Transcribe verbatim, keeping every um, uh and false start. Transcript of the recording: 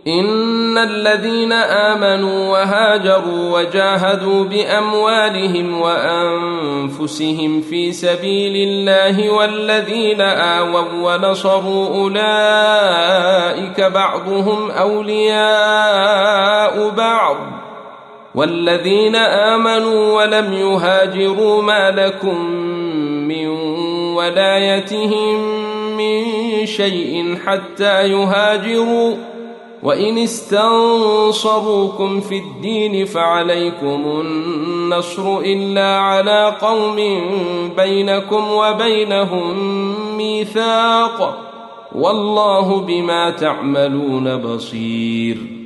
إن الذين آمنوا وهاجروا وجاهدوا بأموالهم وأنفسهم في سبيل الله والذين آووا ونصروا أولئك بعضهم أولياء بعض والذين آمنوا ولم يهاجروا ما لكم من ولايتهم من شيء حتى يهاجروا وإن استنصروكم في الدين فعليكم النصر إلا على قوم بينكم وبينهم ميثاق والله بما تعملون بصير.